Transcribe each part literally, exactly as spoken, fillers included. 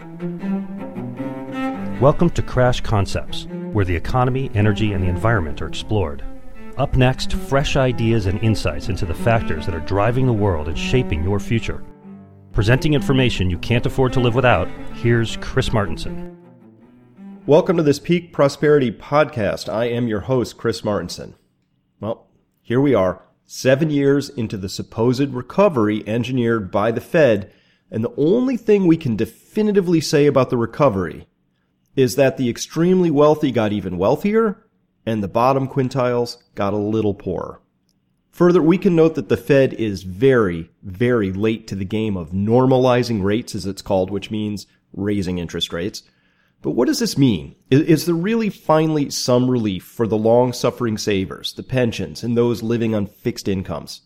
Welcome to Crash Concepts, where the economy, energy, and the environment are explored. Up next, fresh ideas and insights into the factors that are driving the world and shaping your future. Presenting information you can't afford to live without, here's Chris Martenson. Welcome to this Peak Prosperity Podcast. I am your host, Chris Martenson. Well, here we are, seven years into the supposed recovery engineered by the Fed, and the only thing we can definitively say about the recovery is that the extremely wealthy got even wealthier, and the bottom quintiles got a little poorer. Further, we can note that the Fed is very, very late to the game of normalizing rates, as it's called, which means raising interest rates. But what does this mean? Is there really finally some relief for the long-suffering savers, the pensions, and those living on fixed incomes?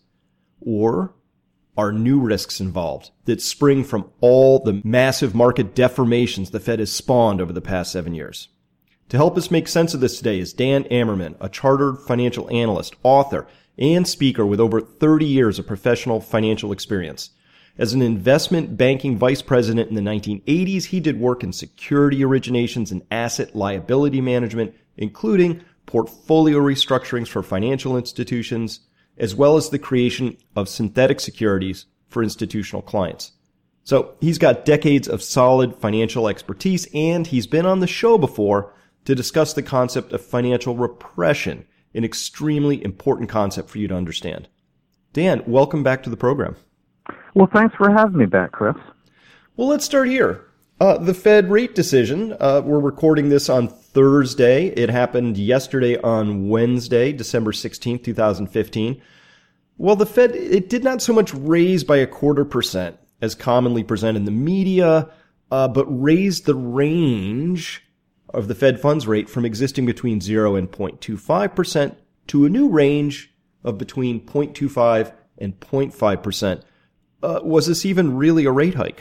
Or are new risks involved that spring from all the massive market deformations the Fed has spawned over the past seven years? To help us make sense of this today is Dan Ammerman, a chartered financial analyst, author, and speaker with over thirty years of professional financial experience. As an investment banking vice president in the nineteen eighties, he did work in security originations and asset liability management, including portfolio restructurings for financial institutions, as well as the creation of synthetic securities for institutional clients. So he's got decades of solid financial expertise, and he's been on the show before to discuss the concept of financial repression, an extremely important concept for you to understand. Dan, welcome back to the program. Well, thanks for having me back, Chris. Well, let's start here. Uh, the Fed rate decision, uh, we're recording this on Thursday. It happened yesterday on Wednesday, December sixteenth, twenty fifteen. Well, the Fed, it did not so much raise by a quarter percent as commonly presented in the media, uh, but raised the range of the Fed funds rate from existing between zero and zero point two five percent to a new range of between zero point two five and zero point five percent. Uh, was this even really a rate hike?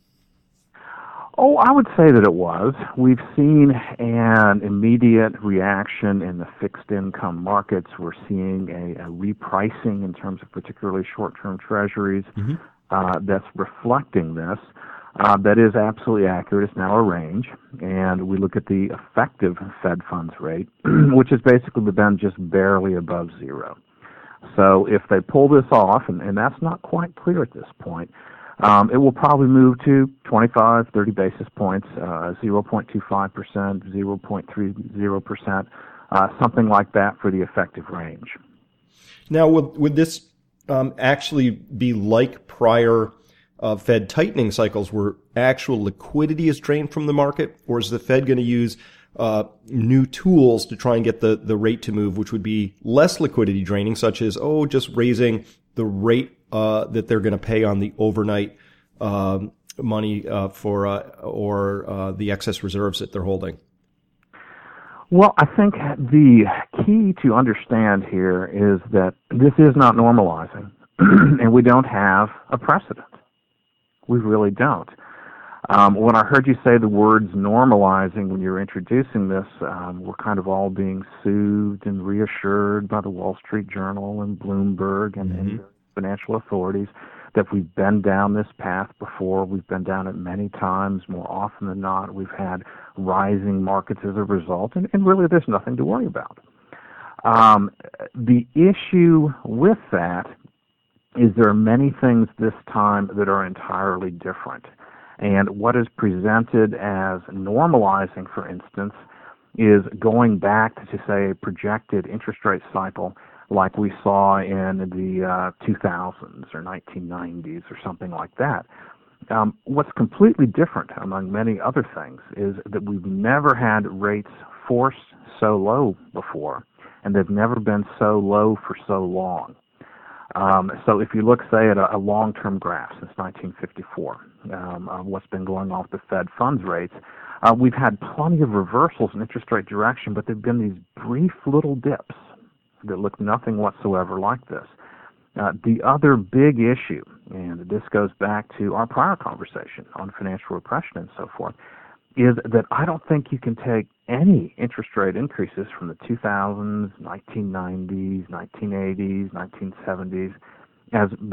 Oh, I would say that it was. We've seen an immediate reaction in the fixed income markets. We're seeing a, a repricing in terms of particularly short-term treasuries mm-hmm. uh, that's reflecting this. Uh, that is absolutely accurate. It's now a range. And we look at the effective Fed funds rate, which has basically been just barely above zero. So if they pull this off, and, and that's not quite clear at this point, um, it will probably move to twenty-five, thirty basis points, uh, zero point two five percent, zero point three zero percent, uh, something like that for the effective range. Now, would, would this um, actually be like prior uh, Fed tightening cycles where actual liquidity is drained from the market, or is the Fed going to use Uh, new tools to try and get the, the rate to move, which would be less liquidity draining, such as, oh, just raising the rate uh, that they're going to pay on the overnight uh, money uh, for uh, or uh, the excess reserves that they're holding? Well, I think the key to understand here is that this is not normalizing, and we don't have a precedent. We really don't. Um, when I heard you say the words normalizing when you were introducing this, um, we're kind of all being soothed and reassured by the Wall Street Journal and Bloomberg and, mm-hmm. and financial authorities that we've been down this path before. We've been down it many times. More often than not, we've had rising markets as a result, and, and really there's nothing to worry about. Um, the issue with that is there are many things this time that are entirely different. And what is presented as normalizing, for instance, is going back to, say, a projected interest rate cycle like we saw in the uh, two thousands or nineteen nineties or something like that. Um, what's completely different, among many other things, is that we've never had rates forced so low before, and they've never been so low for so long. Um, so if you look, say, at a, a long-term graph since nineteen fifty-four, um, of what's been going on with the Fed funds rates, uh, we've had plenty of reversals in interest rate direction, but there have been these brief little dips that look nothing whatsoever like this. Uh, the other big issue, and this goes back to our prior conversation on financial repression and so forth, is that I don't think you can take any interest rate increases from the two thousands, nineteen nineties, nineteen eighties, nineteen seventies as being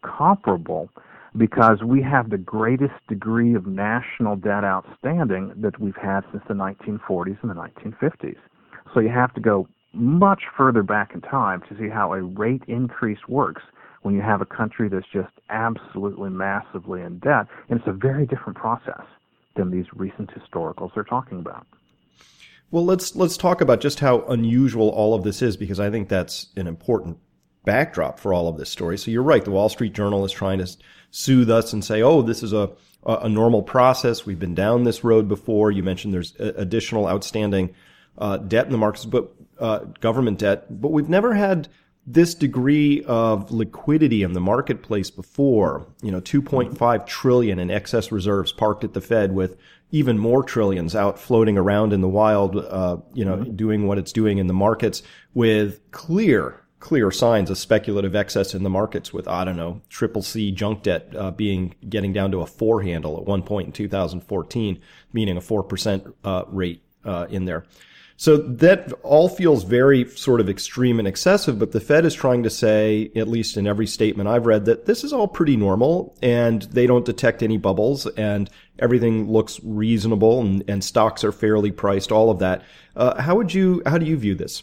comparable because we have the greatest degree of national debt outstanding that we've had since the nineteen forties and the nineteen fifties. So you have to go much further back in time to see how a rate increase works when you have a country that's just absolutely massively in debt. And it's a very different process than these recent historicals they're talking about. Well, let's let's talk about just how unusual all of this is, because I think that's an important backdrop for all of this story. So you're right. The Wall Street Journal is trying to soothe us and say, oh, this is a, a normal process. We've been down this road before. You mentioned there's additional outstanding uh, debt in the markets, but uh, government debt, but we've never had this degree of liquidity in the marketplace before. You know, two point five trillion in excess reserves parked at the Fed, with even more trillions out floating around in the wild, uh, you know, mm-hmm. doing what it's doing in the markets, with clear clear signs of speculative excess in the markets, with, I don't know, triple C junk debt uh, being getting down to a four handle at one point in two thousand fourteen, meaning a four percent uh, rate uh, in there. So that all feels very sort of extreme and excessive, but the Fed is trying to say, at least in every statement I've read, that this is all pretty normal and they don't detect any bubbles and everything looks reasonable and, and stocks are fairly priced, all of that. Uh, how would you, how do you view this?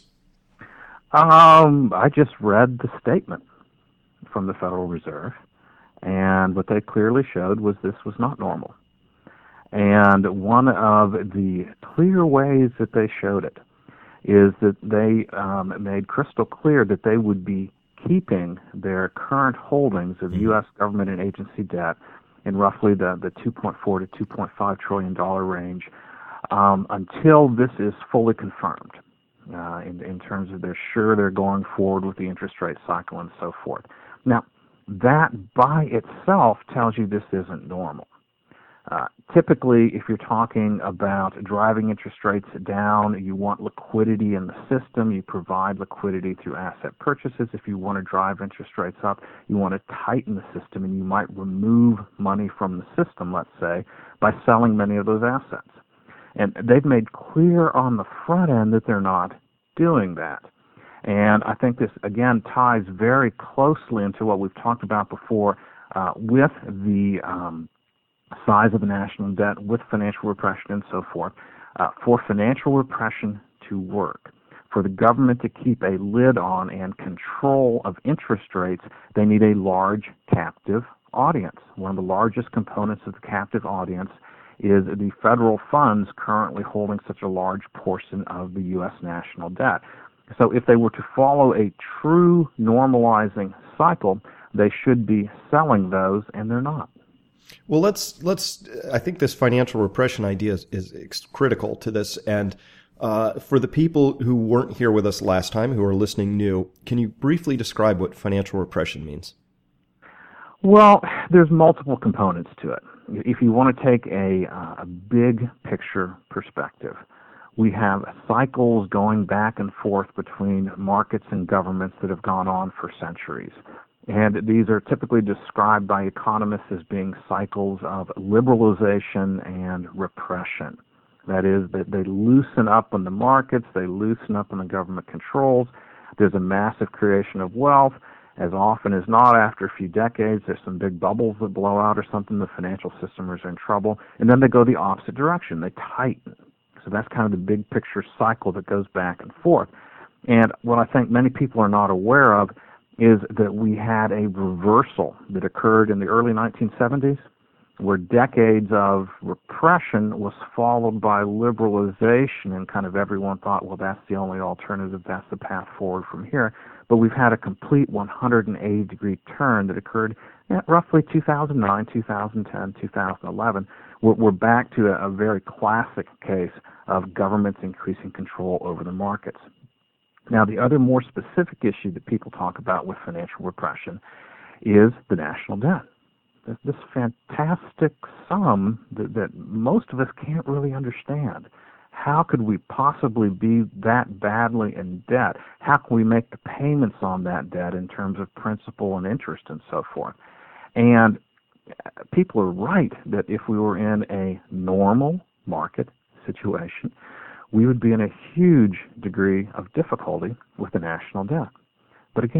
Um, I just read the statement from the Federal Reserve, and what they clearly showed was this was not normal. And one of the clear ways that they showed it is that they um, made crystal clear that they would be keeping their current holdings of U S government and agency debt in roughly the, the two point four to two point five trillion dollars range um, until this is fully confirmed. Uh, in, in terms of they're sure they're going forward with the interest rate cycle and so forth. Now, that by itself tells you this isn't normal. Uh, typically, if you're talking about driving interest rates down, you want liquidity in the system. You provide liquidity through asset purchases. If you want to drive interest rates up, you want to tighten the system, and you might remove money from the system, let's say, by selling many of those assets. And they've made clear on the front end that they're not doing that. And I think this, again, ties very closely into what we've talked about before uh, with the um, size of the national debt, with financial repression and so forth. Uh, for financial repression to work, for the government to keep a lid on and control of interest rates, they need a large captive audience. One of the largest components of the captive audience is the federal funds currently holding such a large portion of the U S national debt. So if they were to follow a true normalizing cycle, they should be selling those, and they're not. Well, let's, let's, I think this financial repression idea is, is critical to this. And uh, for the people who weren't here with us last time, who are listening new, can you briefly describe what financial repression means? Well, there's multiple components to it. If you want to take a, uh, a big picture perspective, we have cycles going back and forth between markets and governments that have gone on for centuries. And these are typically described by economists as being cycles of liberalization and repression. That is, that they loosen up on the markets, they loosen up on the government controls. There's a massive creation of wealth. As often as not, after a few decades, there's some big bubbles that blow out or something. The financial system is in trouble. And then they go the opposite direction. They tighten. So that's kind of the big picture cycle that goes back and forth. And what I think many people are not aware of is that we had a reversal that occurred in the early nineteen seventies, where decades of repression was followed by liberalization, and kind of everyone thought, well, that's the only alternative, that's the path forward from here. But we've had a complete one hundred eighty degree turn that occurred at roughly two thousand nine, two thousand ten, two thousand eleven. We're, we're back to a, a very classic case of governments increasing control over the markets. Now, the other more specific issue that people talk about with financial repression is the national debt. This, this fantastic sum that, that most of us can't really understand. How could we possibly be that badly in debt? How can we make the payments on that debt in terms of principal and interest and so forth? And people are right that if we were in a normal market situation, we would be in a huge degree of difficulty with the national debt. But again,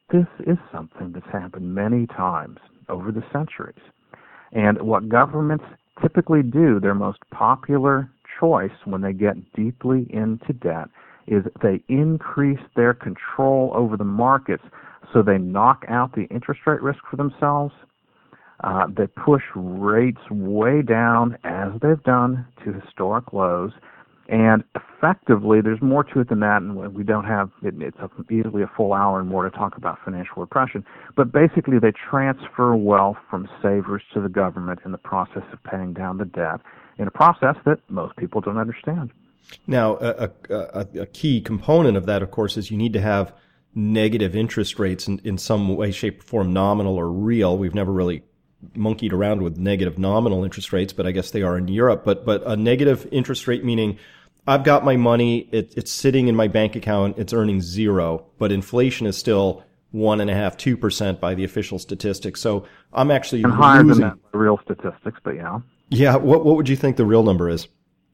this is something that's happened many times over the centuries. And what governments typically do, their most popular choice when they get deeply into debt, is they increase their control over the markets, so they knock out the interest rate risk for themselves. Uh, they push rates way down, as they've done, to historic lows. And effectively, there's more to it than that, and we don't have, it, it's a, easily a full hour and more to talk about financial repression. But basically, they transfer wealth from savers to the government in the process of paying down the debt, in a process that most people don't understand. Now, a, a, a key component of that, of course, is you need to have negative interest rates in, in some way, shape, or form, nominal or real. We've never really monkeyed around with negative nominal interest rates, but I guess they are in Europe. But but a negative interest rate meaning I've got my money, it, it's sitting in my bank account, it's earning zero, but inflation is still one and a half, two percent by the official statistics. So I'm actually and higher losing. than that, the real statistics, but yeah. Yeah. What what would you think the real number is?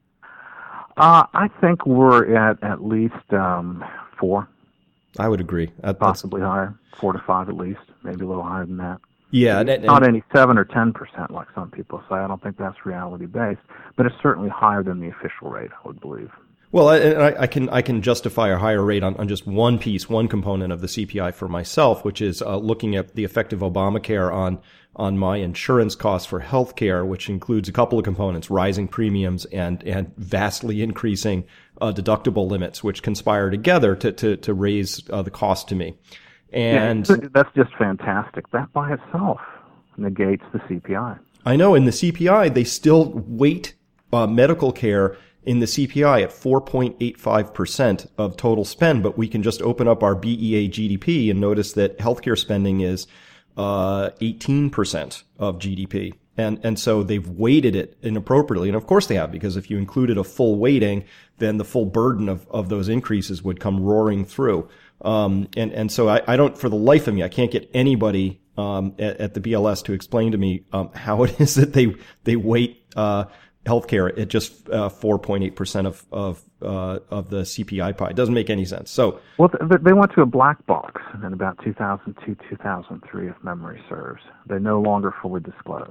Uh, I think we're at at least um, four. I would agree. That, Possibly higher, four to five at least, maybe a little higher than that. Yeah, and, and, not any seven or ten percent like some people say. I don't think that's reality based, but it's certainly higher than the official rate, I would believe. Well, I, I can I can justify a higher rate on, on just one piece, one component of the C P I for myself, which is uh, looking at the effect of Obamacare on on my insurance costs for healthcare, which includes a couple of components: rising premiums and and vastly increasing uh, deductible limits, which conspire together to to to raise uh, the cost to me. And yeah, that's just fantastic. That by itself negates the C P I. I know. In the C P I, they still weight uh, medical care in the C P I at four point eight five percent of total spend, but we can just open up our B E A G D P and notice that healthcare spending is uh, eighteen percent of G D P. And and so they've weighted it inappropriately. And of course they have, because if you included a full weighting, then the full burden of, of those increases would come roaring through. Um, and, and so I, I don't, for the life of me, I can't get anybody, um, at, at the B L S to explain to me, um, how it is that they, they weight, uh, healthcare at just, uh, four point eight percent of, of, uh, of the C P I pie. It doesn't make any sense. So. Well, th- they went to a black box in about two thousand two, two thousand three, if memory serves. They no longer fully disclose.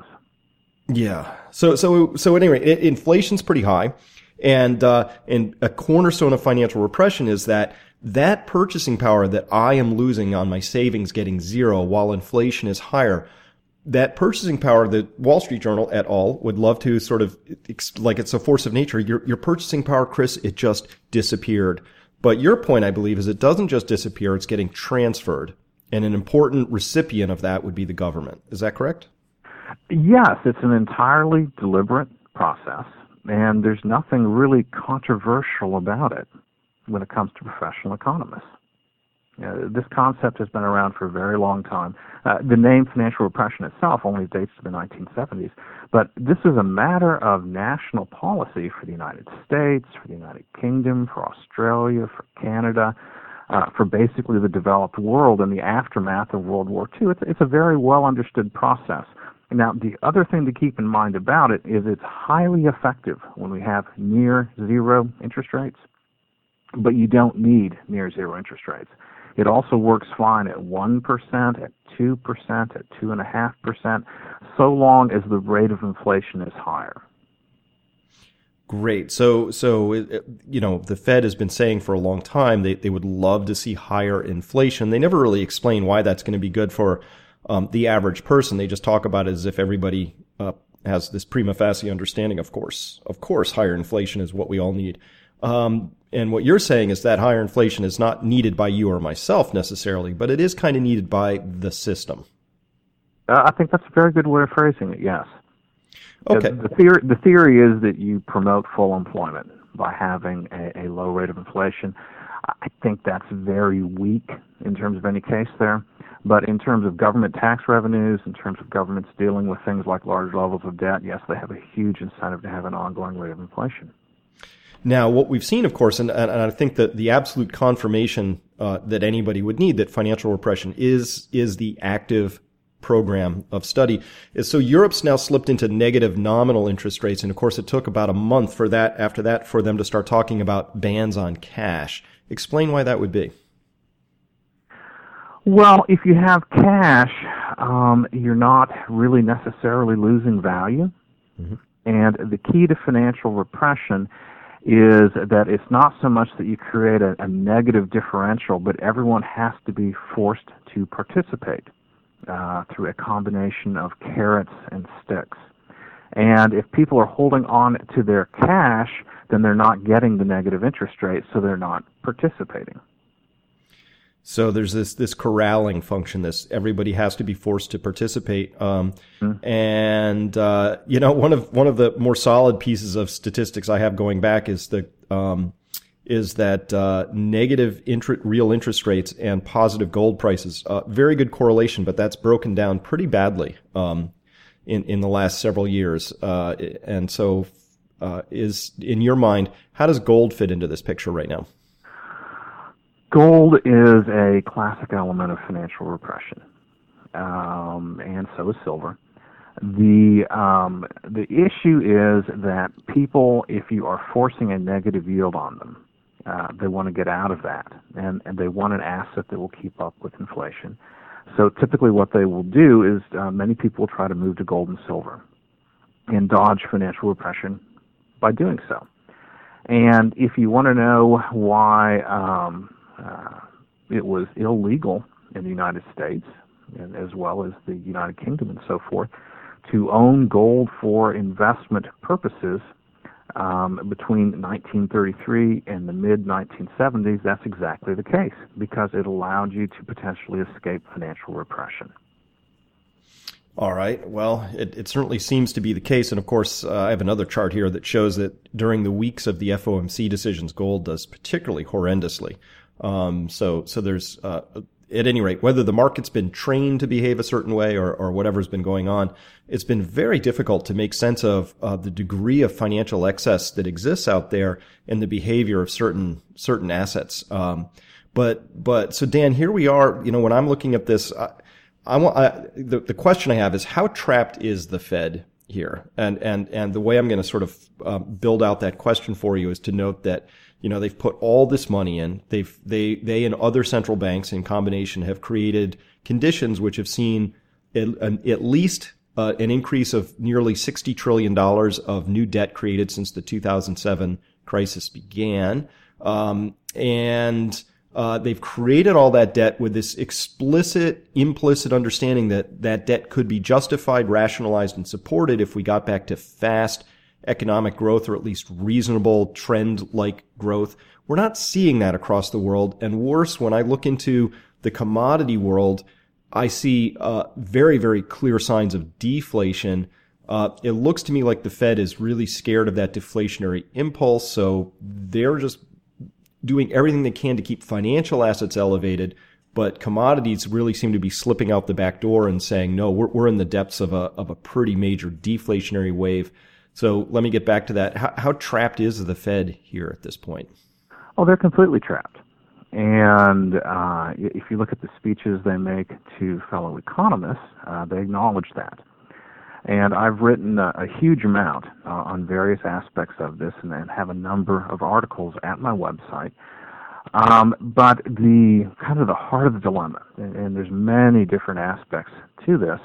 Yeah. So, so, so anyway, it, inflation's pretty high. And, uh, and a cornerstone of financial repression is that that purchasing power that I am losing on my savings getting zero while inflation is higher, that purchasing power, the Wall Street Journal et al. Would love to sort of, like it's a force of nature. Your, your purchasing power, Chris, it just disappeared. But your point, I believe, is it doesn't just disappear, it's getting transferred. And an important recipient of that would be the government. Is that correct? Yes, it's an entirely deliberate process, and there's nothing really controversial about it when it comes to professional economists. Uh, this concept has been around for a very long time. Uh, the name financial repression itself only dates to the nineteen seventies, but this is a matter of national policy for the United States, for the United Kingdom, for Australia, for Canada, uh, for basically the developed world in the aftermath of World War Two. It's, it's a very well understood process. Now, the other thing to keep in mind about it is it's highly effective when we have near zero interest rates, but you don't need near zero interest rates. It also works fine at one percent, at two percent, at two point five percent, so long as the rate of inflation is higher. Great. So, so you know, the Fed has been saying for a long time they, they would love to see higher inflation. They never really explain why that's going to be good for um, the average person. They just talk about it as if everybody uh, has this prima facie understanding. Of course, of course, higher inflation is what we all need. Um, and what you're saying is that higher inflation is not needed by you or myself necessarily, but it is kind of needed by the system. Uh, I think that's a very good way of phrasing it, yes. Okay. The, the, theory, the theory is that you promote full employment by having a, a low rate of inflation. I think that's very weak in terms of any case there. But in terms of government tax revenues, in terms of governments dealing with things like large levels of debt, yes, they have a huge incentive to have an ongoing rate of inflation. Now, what we've seen, of course, and, and I think that the absolute confirmation uh, that anybody would need that financial repression is is the active program of study is so Europe's now slipped into negative nominal interest rates, and of course, it took about a month for that after that for them to start talking about bans on cash. Explain why that would be. Well, if you have cash, um, you're not really necessarily losing value. Mm-hmm. And the key to financial repression is that it's not so much that you create a, a negative differential, but everyone has to be forced to participate uh, through a combination of carrots and sticks. And if people are holding on to their cash, then they're not getting the negative interest rate, so they're not participating. So there's this this corralling function. This everybody has to be forced to participate. Um, mm-hmm. And uh, you know, one of one of the more solid pieces of statistics I have going back is the um, is that uh, negative interest, real interest rates and positive gold prices. Uh, very good correlation, but that's broken down pretty badly um, in in the last several years. Uh, and so, uh, is in your mind, how does gold fit into this picture right now? Gold is a classic element of financial repression, um, and so is silver. The um, the issue is that people, if you are forcing a negative yield on them, uh, they want to get out of that, and, and they want an asset that will keep up with inflation. So typically what they will do is uh, many people will try to move to gold and silver and dodge financial repression by doing so. And if you want to know why um, Uh, it was illegal in the United States, and as well as the United Kingdom and so forth, to own gold for investment purposes um, between nineteen thirty-three and the mid nineteen seventies. That's exactly the case, because it allowed you to potentially escape financial repression. All right. Well, it, it certainly seems to be the case. And of course, uh, I have another chart here that shows that during the weeks of the F O M C decisions, gold does particularly horrendously. Um, so, so there's, uh, at any rate, whether the market's been trained to behave a certain way or, or whatever's been going on, it's been very difficult to make sense of, uh, the degree of financial excess that exists out there and the behavior of certain, certain assets. Um, but, but, so Dan, here we are, you know, when I'm looking at this, I, I want, I, the, the question I have is how trapped is the Fed here? And, and, and the way I'm going to sort of, um, build out that question for you is to note that, you know, they've put all this money in. They've, they, they and other central banks in combination have created conditions which have seen at, at least uh, an increase of nearly sixty trillion dollars of new debt created since the two thousand seven crisis began. Um, and, uh, they've created all that debt with this explicit, implicit understanding that that debt could be justified, rationalized, and supported if we got back to fast economic growth, or at least reasonable trend-like growth. We're not seeing that across the world. And worse, when I look into the commodity world, I see uh, very, very clear signs of deflation. Uh, it looks to me like the Fed is really scared of that deflationary impulse, so they're just doing everything they can to keep financial assets elevated, but commodities really seem to be slipping out the back door and saying, no, we're, we're in the depths of a, of a pretty major deflationary wave. So let me get back to that. How, how trapped is the Fed here at this point? Oh, they're completely trapped. And uh, if you look at the speeches they make to fellow economists, uh, they acknowledge that. And I've written a, a huge amount uh, on various aspects of this, and, and have a number of articles at my website. Um, but the kind of the heart of the dilemma, and, and there's many different aspects to this,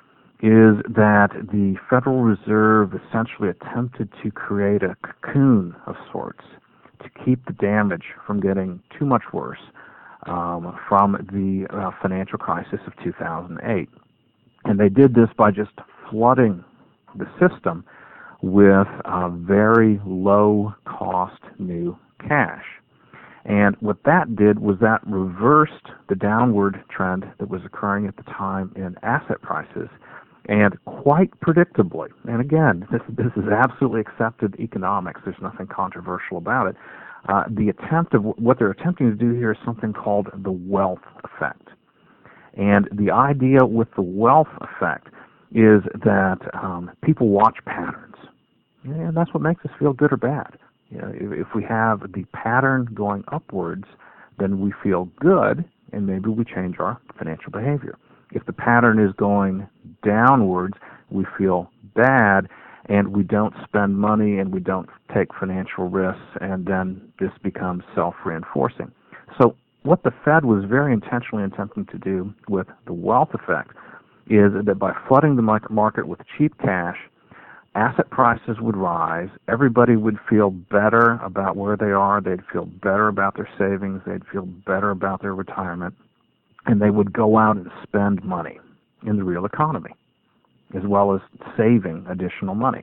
is that the Federal Reserve essentially attempted to create a cocoon of sorts to keep the damage from getting too much worse um, from the uh, financial crisis of two thousand eight. And they did this by just flooding the system with uh, very low-cost new cash. And what that did was that reversed the downward trend that was occurring at the time in asset prices. And quite predictably, and again, this, this is absolutely accepted economics, there's nothing controversial about it, uh, the attempt of what they're attempting to do here is something called the wealth effect. And the idea with the wealth effect is that um, people watch patterns. And that's what makes us feel good or bad. You know, if, if we have the pattern going upwards, then we feel good, and maybe we change our financial behavior. If the pattern is going downwards, we feel bad, and we don't spend money, and we don't take financial risks, and then this becomes self-reinforcing. So what the Fed was very intentionally attempting to do with the wealth effect is that by flooding the market with cheap cash, asset prices would rise, everybody would feel better about where they are, they'd feel better about their savings, they'd feel better about their retirement, and they would go out and spend money in the real economy, as well as saving additional money.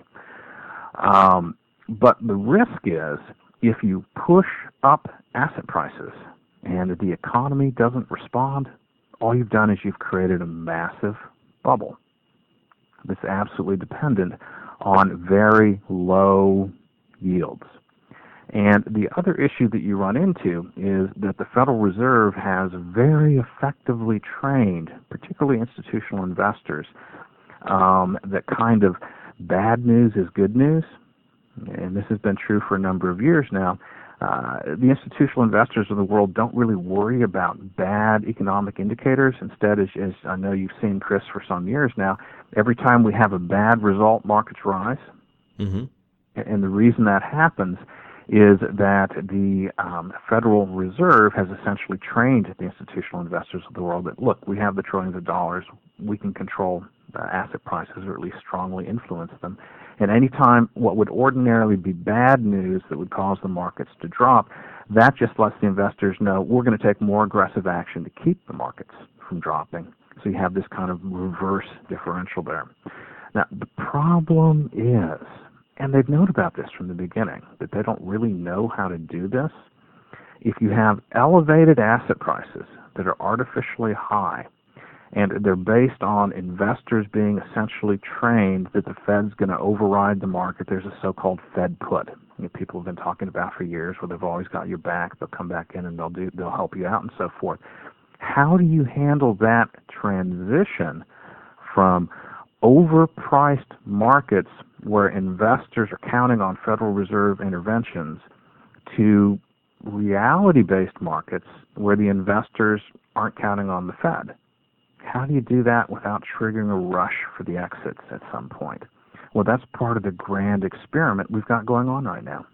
Um, but the risk is, if you push up asset prices and the economy doesn't respond, all you've done is you've created a massive bubble that's absolutely dependent on very low yields. And the other issue that you run into is that the Federal Reserve has very effectively trained, particularly institutional investors, um, that kind of bad news is good news. And this has been true for a number of years now. Uh, the institutional investors of the world don't really worry about bad economic indicators. Instead, as, as I know you've seen, Chris, for some years now, every time we have a bad result, markets rise. Mm-hmm. And the reason that happens is that the um, Federal Reserve has essentially trained the institutional investors of the world that, look, we have the trillions of dollars, we can control uh, asset prices or at least strongly influence them. And any time what would ordinarily be bad news that would cause the markets to drop, that just lets the investors know we're going to take more aggressive action to keep the markets from dropping. So you have this kind of reverse differential there. Now, the problem is, and they've known about this from the beginning, that they don't really know how to do this. If you have elevated asset prices that are artificially high, and they're based on investors being essentially trained that the Fed's going to override the market. There's a so-called Fed put. You know, people have been talking about for years where they've always got your back. They'll come back in and they'll do they'll help you out and so forth. How do you handle that transition from overpriced markets where investors are counting on Federal Reserve interventions to reality-based markets where the investors aren't counting on the Fed? How do you do that without triggering a rush for the exits at some point? Well, that's part of the grand experiment we've got going on right now.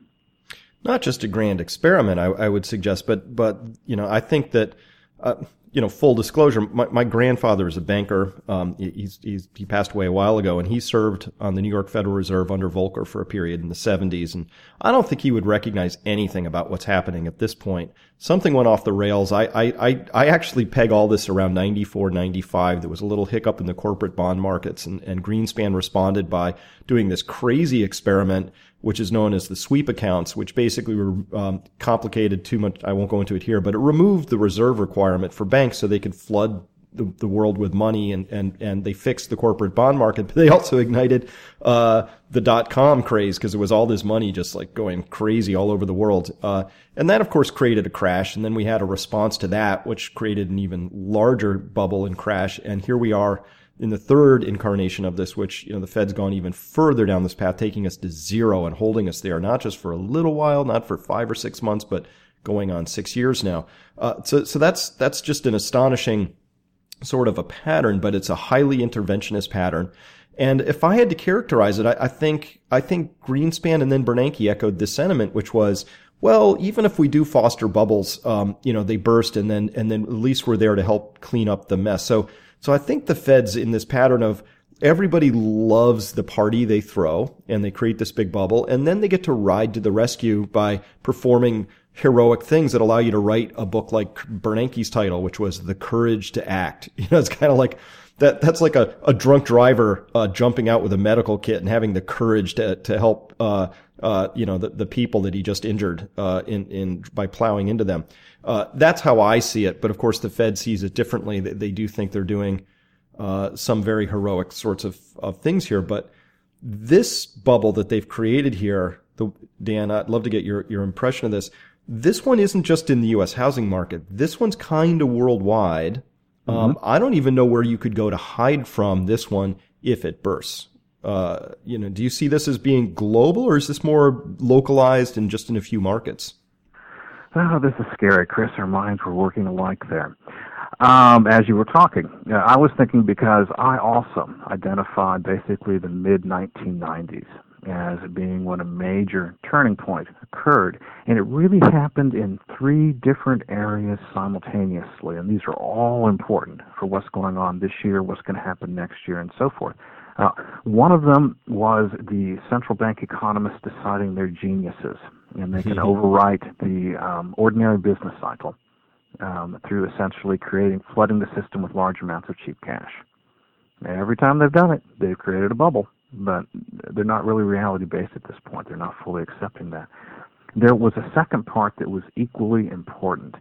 Not just a grand experiment, I, I would suggest, but, but, you know, I think that, uh, you know, full disclosure, my, my grandfather is a banker. Um, he's, he's, he passed away a while ago, and he served on the New York Federal Reserve under Volcker for a period in the seventies. And I don't think he would recognize anything about what's happening at this point. Something went off the rails. I, I, I, I actually peg all this around ninety-four, ninety-five. There was a little hiccup in the corporate bond markets, and, and Greenspan responded by doing this crazy experiment, which is known as the sweep accounts, which basically were um, complicated too much. I won't go into it here, but it removed the reserve requirement for banks so they could flood the, the world with money, and, and, and they fixed the corporate bond market. But they also ignited uh the dot-com craze because there was all this money just like going crazy all over the world. Uh and that, of course, created a crash. And then we had a response to that, which created an even larger bubble and crash. And here we are in the third incarnation of this, which, you know, the Fed's gone even further down this path, taking us to zero and holding us there, not just for a little while, not for five or six months, but going on six years now. Uh, so, so that's, that's just an astonishing sort of a pattern, but it's a highly interventionist pattern. And if I had to characterize it, I, I think, I think Greenspan and then Bernanke echoed this sentiment, which was, well, even if we do foster bubbles, um, you know, they burst, and then, and then at least we're there to help clean up the mess. So, So I think the Fed's in this pattern of everybody loves the party they throw, and they create this big bubble, and then they get to ride to the rescue by performing heroic things that allow you to write a book like Bernanke's title, which was The Courage to Act. You know, it's kind of like that. That's like a, a drunk driver uh, jumping out with a medical kit and having the courage to to help uh uh you know the, the people that he just injured uh in in by plowing into them. Uh, that's how I see it. But of course, the Fed sees it differently. They, they do think they're doing uh, some very heroic sorts of, of things here. But this bubble that they've created here, the, Dan, I'd love to get your, your impression of this. This one isn't just in the U S housing market. This one's kind of worldwide. Mm-hmm. Um, I don't even know where you could go to hide from this one if it bursts. Uh, you know, do you see this as being global, or is this more localized and just in a few markets? Oh, this is scary, Chris. Our minds were working alike there. Um, as you were talking, uh, I was thinking, because I also identified basically the mid nineteen nineties as being when a major turning point occurred. And it really happened in three different areas simultaneously, and these are all important for what's going on this year, what's going to happen next year, and so forth. Uh, one of them was the central bank economists deciding they're geniuses, and they can overwrite the um, ordinary business cycle um, through essentially creating, flooding the system with large amounts of cheap cash. And every time they've done it, they've created a bubble, but they're not really reality-based at this point. They're not fully accepting that. There was a second part that was equally important,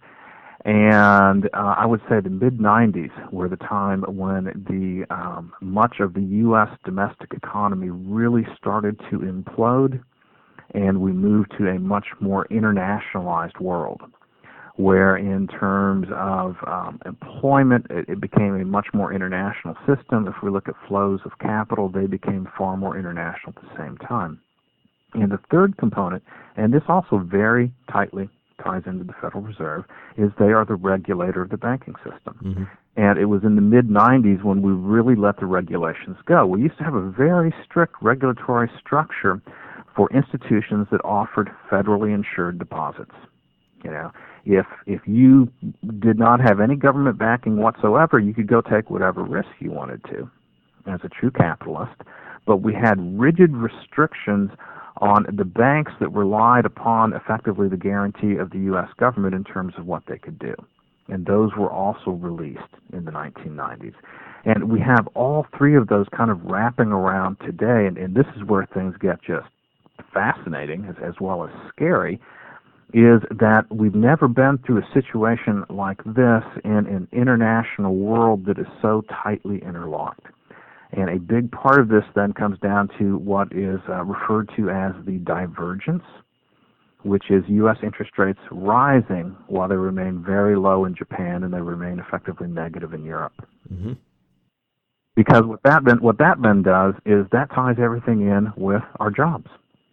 and uh, I would say the mid nineties were the time when the um, much of the U S domestic economy really started to implode, and we moved to a much more internationalized world, where in terms of um, employment, it, it became a much more international system. If we look at flows of capital, they became far more international at the same time. And the third component, and this also very tightly ties into the Federal Reserve, is they are the regulator of the banking system. Mm-hmm. And it was in the mid nineties when we really let the regulations go. We used to have a very strict regulatory structure for institutions that offered federally insured deposits. You know, if if you did not have any government backing whatsoever, you could go take whatever risk you wanted to as a true capitalist. But we had rigid restrictions on the banks that relied upon effectively the guarantee of the U S government in terms of what they could do. And those were also released in the nineteen nineties. And we have all three of those kind of wrapping around today, and, and this is where things get just fascinating as, as well as scary, is that we've never been through a situation like this in an international world that is so tightly interlocked. And a big part of this then comes down to what is uh, referred to as the divergence, which is U S interest rates rising while they remain very low in Japan and they remain effectively negative in Europe. Mm-hmm. Because what that then, what that then does is that ties everything in with our jobs,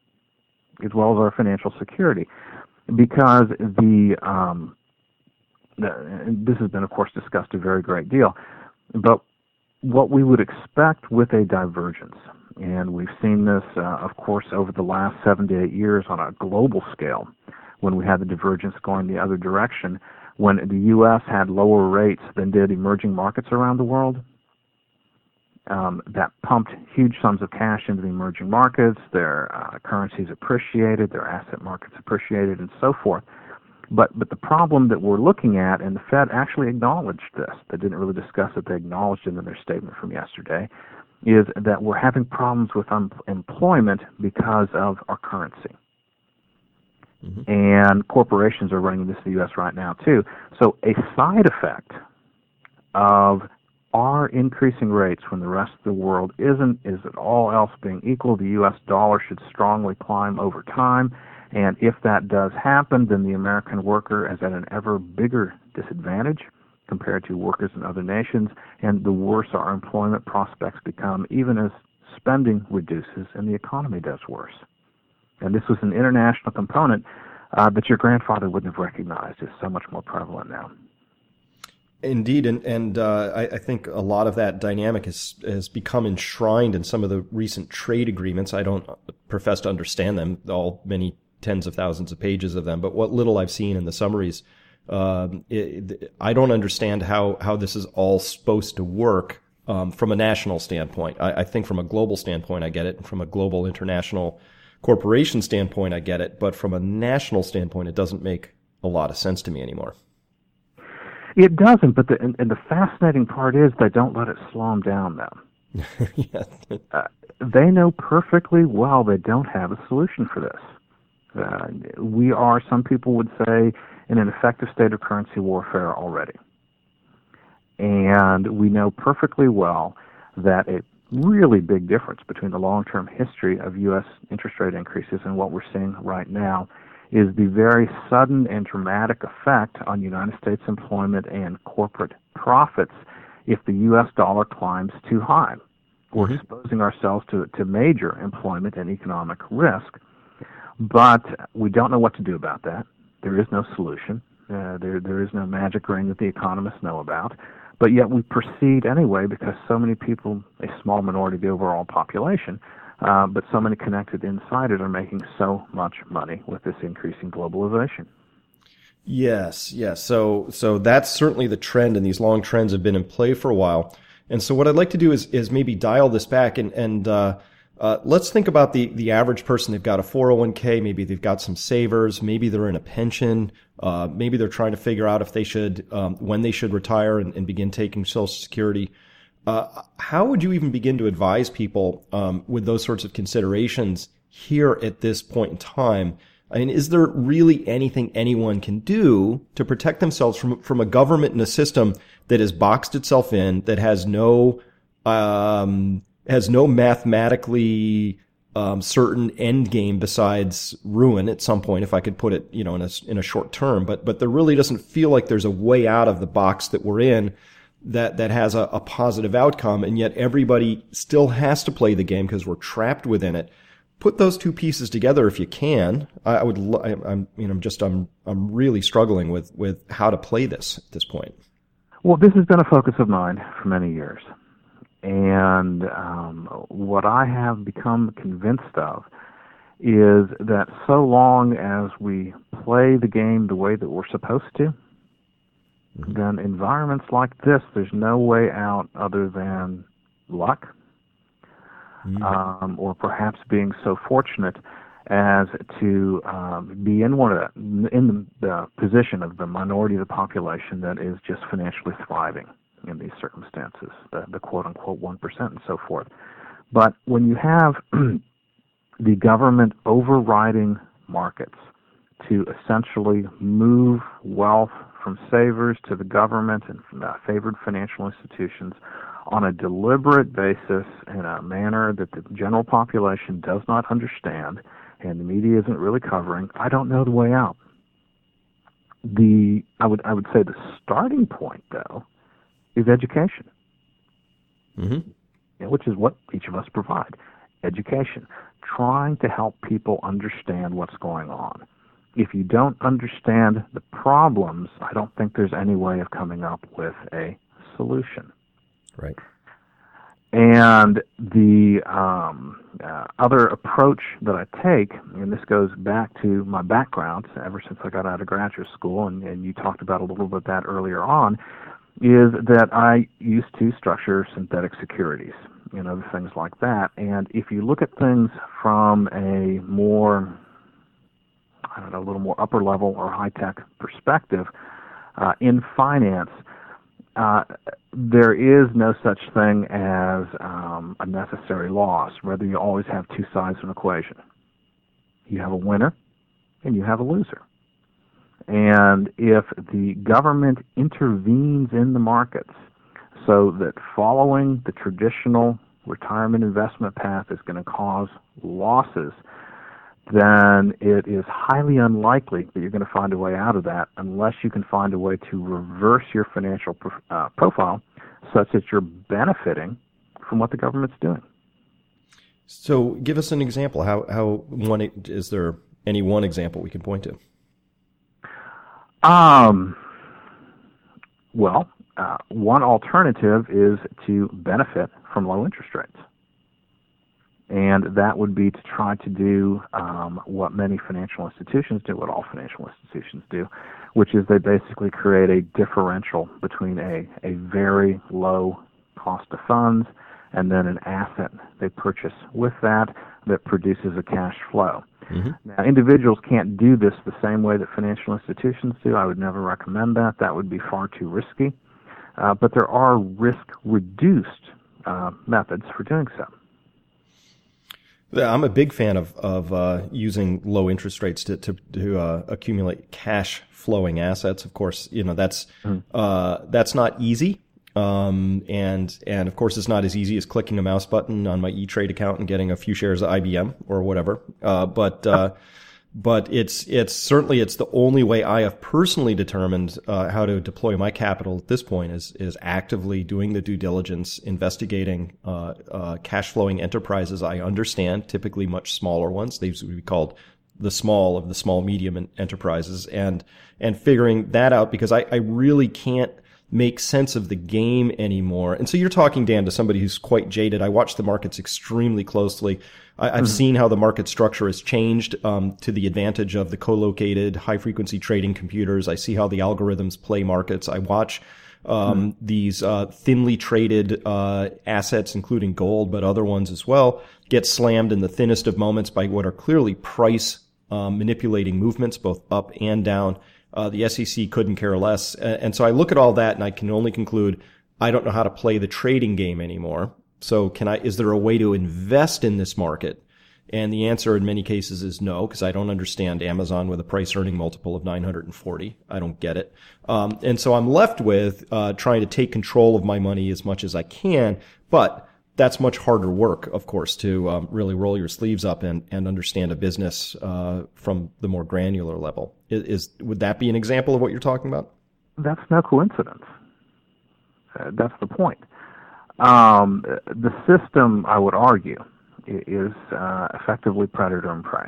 as well as our financial security. Because the, um, the this has been, of course, discussed a very great deal, but what we would expect with a divergence, and we've seen this, uh, of course, over the last seven to eight years on a global scale, when we had the divergence going the other direction, when the U S had lower rates than did emerging markets around the world, um, that pumped huge sums of cash into the emerging markets, their uh, currencies appreciated, their asset markets appreciated, and so forth. But but the problem that we're looking at, and the Fed actually acknowledged this, they didn't really discuss it, they acknowledged it in their statement from yesterday, is that we're having problems with un- employment because of our currency. Mm-hmm. And corporations are running this in the U S right now too. So a side effect of our increasing rates when the rest of the world isn't, is that all else being equal, the U S dollar should strongly climb over time. And if that does happen, then the American worker is at an ever bigger disadvantage compared to workers in other nations, and the worse our employment prospects become, even as spending reduces and the economy does worse. And this was an international component uh, that your grandfather wouldn't have recognized. It's so much more prevalent now. Indeed, and, and uh, I, I think a lot of that dynamic has, has become enshrined in some of the recent trade agreements. I don't profess to understand them, all many tens of thousands of pages of them, but what little I've seen in the summaries, um, it, I don't understand how, how this is all supposed to work um, from a national standpoint. I, I think from a global standpoint, I get it. And from a global international corporation standpoint, I get it. But from a national standpoint, it doesn't make a lot of sense to me anymore. It doesn't, but the, and, and the fascinating part is they don't let it slow them down, though. yeah. uh, they know perfectly well they don't have a solution for this. Uh, we are, some people would say, in an effective state of currency warfare already. And we know perfectly well that a really big difference between the long-term history of U S interest rate increases and what we're seeing right now is the very sudden and dramatic effect on United States employment and corporate profits if the U S dollar climbs too high. We're mm-hmm. exposing ourselves to, to major employment and economic risk. But we don't know what to do about that. There is no solution. Uh, there, there is no magic ring that the economists know about. But yet we proceed anyway because so many people, a small minority of the overall population, uh, but so many connected inside it are making so much money with this increasing globalization. Yes, yes. So, so that's certainly the trend, and these long trends have been in play for a while. And so what I'd like to do is, is maybe dial this back and, and, uh, uh, let's think about the, the average person. They've got a four oh one k, maybe they've got some savers, maybe they're in a pension, uh, maybe they're trying to figure out if they should, um, when they should retire and, and begin taking Social Security. Uh, how would you even begin to advise people, um, with those sorts of considerations here at this point in time? I mean, is there really anything anyone can do to protect themselves from from a government and a system that has boxed itself in, that has no um, has no mathematically um, certain end game besides ruin at some point, if I could put it, you know, in a in a short term. But but there really doesn't feel like there's a way out of the box that we're in that that has a, a positive outcome, and yet everybody still has to play the game because we're trapped within it. Put those two pieces together if you can. I, I would. I, I'm. You know. I'm just. I'm. I'm really struggling with with how to play this at this point. Well, this has been a focus of mine for many years, and um, what I have become convinced of is that so long as we play the game the way that we're supposed to, mm-hmm. then environments like this, there's no way out other than luck. Um, or perhaps being so fortunate as to um, be in one of the, in the, the position of the minority of the population that is just financially thriving in these circumstances, the, the quote unquote one percent and so forth. But when you have the government overriding markets to essentially move wealth from savers to the government and from, uh, favored financial institutions on a deliberate basis in a manner that the general population does not understand and the media isn't really covering, I don't know the way out. The I would I would say the starting point, though, is education, mm-hmm. which is what each of us provide. Education, trying to help people understand what's going on. If you don't understand the problems, I don't think there's any way of coming up with a solution. Right. And the um, uh, other approach that I take, and this goes back to my background ever since I got out of graduate school, and, and you talked about a little bit of that earlier on, is that I used to structure synthetic securities and other things like that. And if you look at things from a more, I don't know, a little more upper level or high-tech perspective, uh, in finance, Uh, there is no such thing as um, a necessary loss. Rather, you always have two sides of an equation. You have a winner and you have a loser. And if the government intervenes in the markets so that following the traditional retirement investment path is going to cause losses, then it is highly unlikely that you're going to find a way out of that unless you can find a way to reverse your financial pro- uh, profile such that you're benefiting from what the government's doing. So give us an example. How, how one, is there any one example we can point to? Um, well, uh, one alternative is to benefit from low interest rates. And that would be to try to do um, what many financial institutions do, what all financial institutions do, which is they basically create a differential between a, a very low cost of funds and then an asset they purchase with that that produces a cash flow. Mm-hmm. Now, individuals can't do this the same way that financial institutions do. I would never recommend that. That would be far too risky. Uh, but there are risk-reduced uh, methods for doing so. I'm a big fan of of uh, using low interest rates to to, to uh, accumulate cash flowing assets. Of course, you know that's mm. uh, that's not easy, um, and and of course it's not as easy as clicking a mouse button on my E-Trade account and getting a few shares of I B M or whatever. Uh, but uh, but it's it's certainly it's the only way I have personally determined uh, how to deploy my capital at this point is is actively doing the due diligence, investigating uh, uh, cash flowing enterprises I understand, typically much smaller ones. These would be called the small of the small medium enterprises, and and figuring that out because I, I really can't make sense of the game anymore. And so you're talking, Dan, to somebody who's quite jaded. I watch the markets extremely closely. I, I've mm-hmm. seen how the market structure has changed um, to the advantage of the co-located high-frequency trading computers. I see how the algorithms play markets. I watch um, mm-hmm. these uh, thinly traded uh, assets, including gold, but other ones as well, get slammed in the thinnest of moments by what are clearly price um, manipulating movements, both up and down. Uh, the S E C couldn't care less. And so I look at all that and I can only conclude I don't know how to play the trading game anymore. So can I, is there a way to invest in this market? And the answer in many cases is no, because I don't understand Amazon with a price earning multiple of nine hundred forty. I don't get it. Um, and so I'm left with, uh, trying to take control of my money as much as I can. But that's much harder work, of course, to um, really roll your sleeves up and, and understand a business uh, from the more granular level. Is, is would that be an example of what you're talking about? That's no coincidence. Uh, that's the point. Um, the system, I would argue, is uh, effectively predator and prey.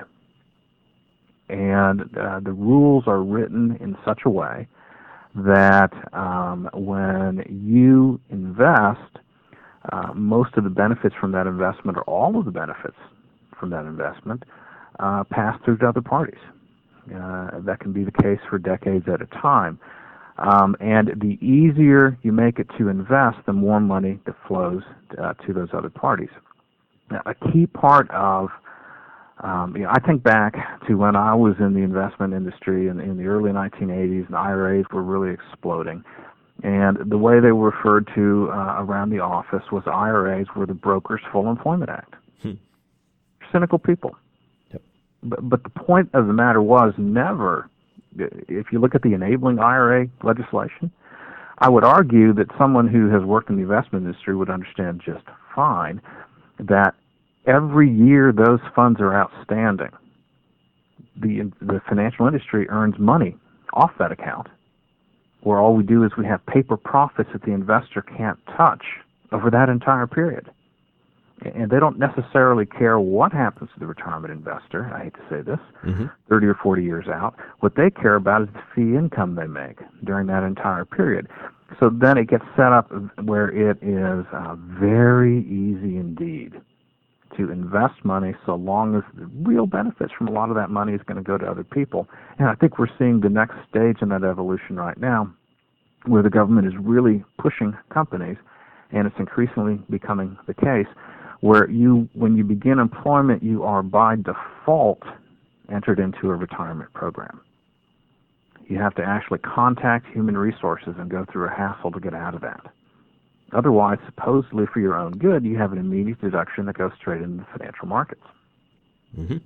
And uh, the rules are written in such a way that um, when you invest, Uh, most of the benefits from that investment, or all of the benefits from that investment, uh, pass through to other parties. Uh, that can be the case for decades at a time. Um, and the easier you make it to invest, the more money that flows uh, to those other parties. Now, a key part of, um, you know, I think back to when I was in the investment industry in, in the early nineteen eighties, and I R As were really exploding. And the way they were referred to uh, around the office was I R As were the Brokers' Full Employment Act. Hmm. Cynical people. Yep. But, but the point of the matter was never, if you look at the enabling I R A legislation, I would argue that someone who has worked in the investment industry would understand just fine that every year those funds are outstanding, the, the financial industry earns money off that account, where all we do is we have paper profits that the investor can't touch over that entire period. And they don't necessarily care what happens to the retirement investor, I hate to say this, mm-hmm. thirty or forty years out. What they care about is the fee income they make during that entire period. So then it gets set up where it is uh, very easy indeed to invest money so long as the real benefits from a lot of that money is going to go to other people. And I think we're seeing the next stage in that evolution right now, where the government is really pushing companies, and it's increasingly becoming the case, where you, when you begin employment, you are by default entered into a retirement program. You have to actually contact human resources and go through a hassle to get out of that. Otherwise, supposedly for your own good, you have an immediate deduction that goes straight into the financial markets. Mm-hmm.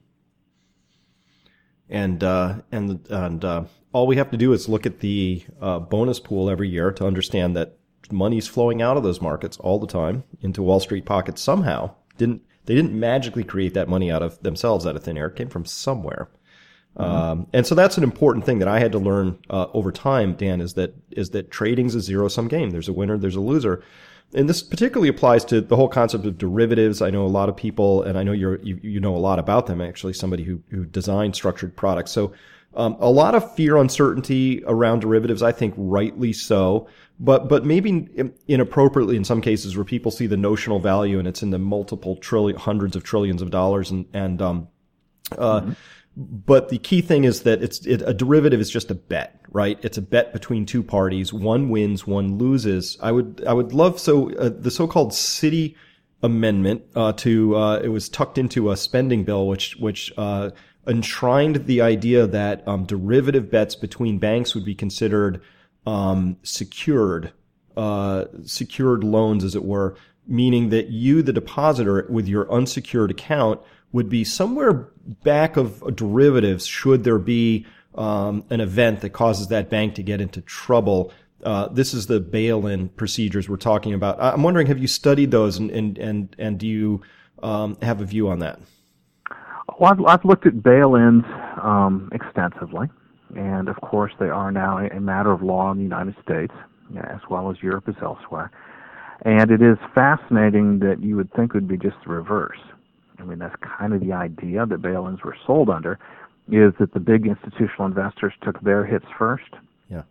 And uh, and and uh, all we have to do is look at the uh, bonus pool every year to understand that money's flowing out of those markets all the time into Wall Street pockets somehow. Didn't they didn't magically create that money out of themselves out of thin air? It came from somewhere. Mm-hmm. Um, and so that's an important thing that I had to learn uh, over time, Dan, is that is that trading's a zero-sum game. There's a winner, there's a loser. And this particularly applies to the whole concept of derivatives. I know a lot of people, and I know you're, you, you know a lot about them, actually, somebody who, who designed structured products. So um, a lot of fear, uncertainty around derivatives, I think rightly so, but but maybe inappropriately in some cases where people see the notional value and it's in the multiple trillion, hundreds of trillions of dollars. And, and um, uh, mm-hmm. But the key thing is that it's it, a derivative is just a bet, right? It's a bet between two parties. One wins, one loses. I would I would love so uh, the so-called Citi Amendment uh, to uh, it was tucked into a spending bill, which which uh, enshrined the idea that um, derivative bets between banks would be considered um, secured uh, secured loans, as it were, meaning that you, the depositor, with your unsecured account, would be somewhere back of derivatives should there be um, an event that causes that bank to get into trouble. Uh, this is the bail-in procedures we're talking about. I'm wondering, have you studied those, and and and, and do you um, have a view on that? Well, I've, I've looked at bail-ins um, extensively, and of course they are now a, a matter of law in the United States, as well as Europe as elsewhere. And it is fascinating that you would think it would be just the reverse. I mean, that's kind of the idea that bail-ins were sold under, is that the big institutional investors took their hits first. Yeah.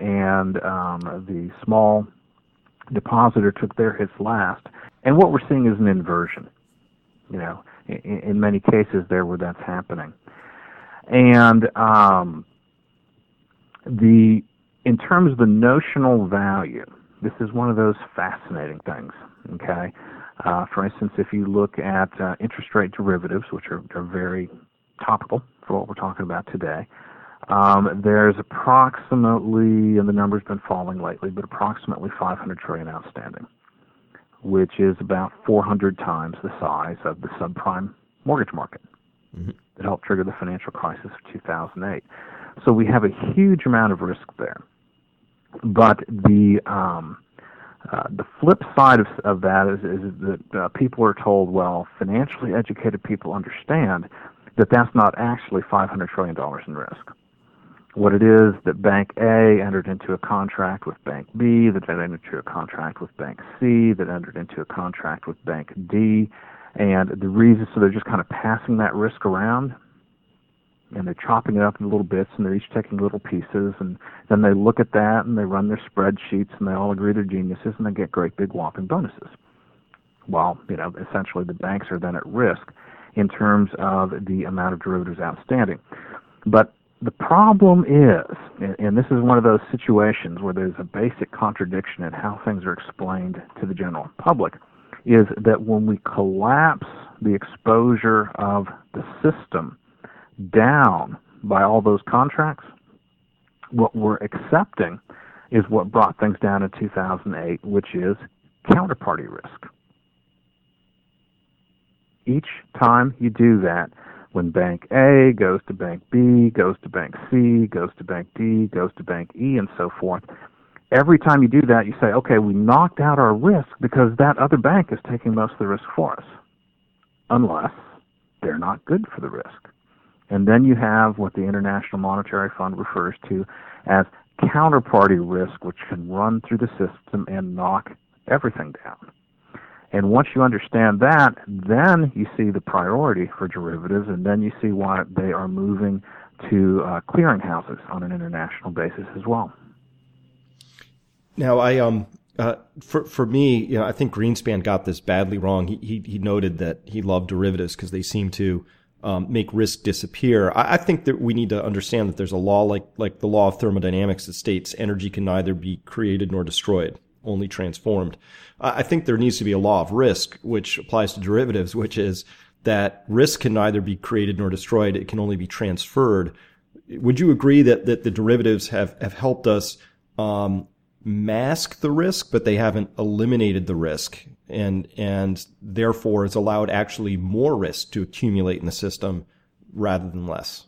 and um, the small depositor took their hits last. And what we're seeing is an inversion, you know, in, in many cases there where that's happening. And um, the in terms of the notional value, this is one of those fascinating things, okay? Uh, for instance, if you look at uh, interest rate derivatives, which are, are very topical for what we're talking about today, um, there's approximately, and the number's been falling lately, but approximately five hundred trillion dollars outstanding, which is about four hundred times the size of the subprime mortgage market mm-hmm. that helped trigger the financial crisis of two thousand eight. So we have a huge amount of risk there. But the um, uh, the flip side of, of that is, is that uh, people are told, well, financially educated people understand that that's not actually five hundred trillion dollars in risk. What it is that Bank A entered into a contract with Bank B, that entered into a contract with Bank C, that entered into a contract with Bank D, and the reason, so they're just kind of passing that risk around, and they're chopping it up in little bits, and they're each taking little pieces, and then they look at that, and they run their spreadsheets, and they all agree they're geniuses, and they get great big whopping bonuses. Well, you know, essentially the banks are then at risk in terms of the amount of derivatives outstanding. But the problem is, and this is one of those situations where there's a basic contradiction in how things are explained to the general public, is that when we collapse the exposure of the system down by all those contracts, what we're accepting is what brought things down in two thousand eight, which is counterparty risk. Each time you do that, when Bank A goes to Bank B, goes to Bank C, goes to Bank D, goes to Bank E, and so forth, every time you do that, you say, okay, we knocked out our risk because that other bank is taking most of the risk for us, unless they're not good for the risk. And then you have what the International Monetary Fund refers to as counterparty risk, which can run through the system and knock everything down. And once you understand that, then you see the priority for derivatives, and then you see why they are moving to uh, clearinghouses on an international basis as well. Now, I um uh, for for me, you know, I think Greenspan got this badly wrong. He he, he noted that he loved derivatives because they seem to um, make risk disappear. I, I think that we need to understand that there's a law like like the law of thermodynamics that states energy can neither be created nor destroyed, only transformed. I think there needs to be a law of risk, which applies to derivatives, which is that risk can neither be created nor destroyed. It can only be transferred. Would you agree that, that the derivatives have, have helped us um, mask the risk, but they haven't eliminated the risk, and and therefore has allowed actually more risk to accumulate in the system rather than less?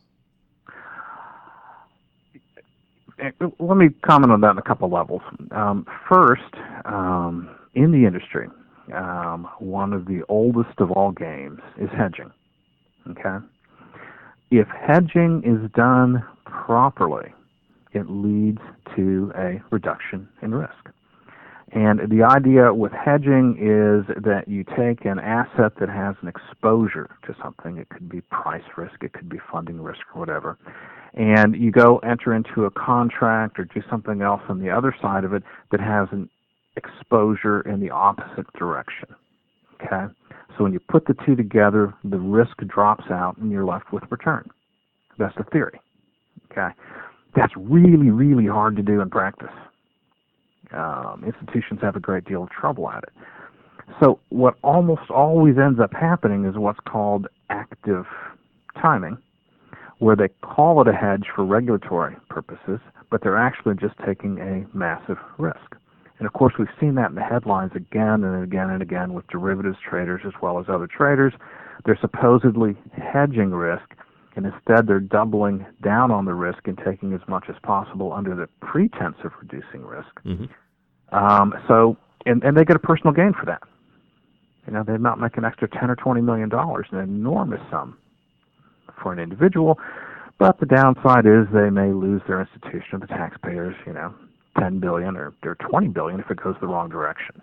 Let me comment on that on a couple levels. Um, first, um, in the industry, um, one of the oldest of all games is hedging. Okay? If hedging is done properly, it leads to a reduction in risk. And the idea with hedging is that you take an asset that has an exposure to something. It could be price risk, it could be funding risk, or whatever. And you go enter into a contract or do something else on the other side of it that has an exposure in the opposite direction. Okay? So when you put the two together, the risk drops out and you're left with return. That's the theory. Okay? That's really, really hard to do in practice. Um, institutions have a great deal of trouble at it. So what almost always ends up happening is what's called active timing, where they call it a hedge for regulatory purposes, but they're actually just taking a massive risk. And of course, we've seen that in the headlines again and again and again with derivatives traders as well as other traders. They're supposedly hedging risk, and instead they're doubling down on the risk and taking as much as possible under the pretense of reducing risk. Mm-hmm. Um, so, and, and they get a personal gain for that. You know, they might make an extra ten or twenty million dollars, an enormous sum for an individual, but the downside is they may lose their institution, the taxpayers, you know, ten billion dollars or, or twenty billion dollars if it goes the wrong direction.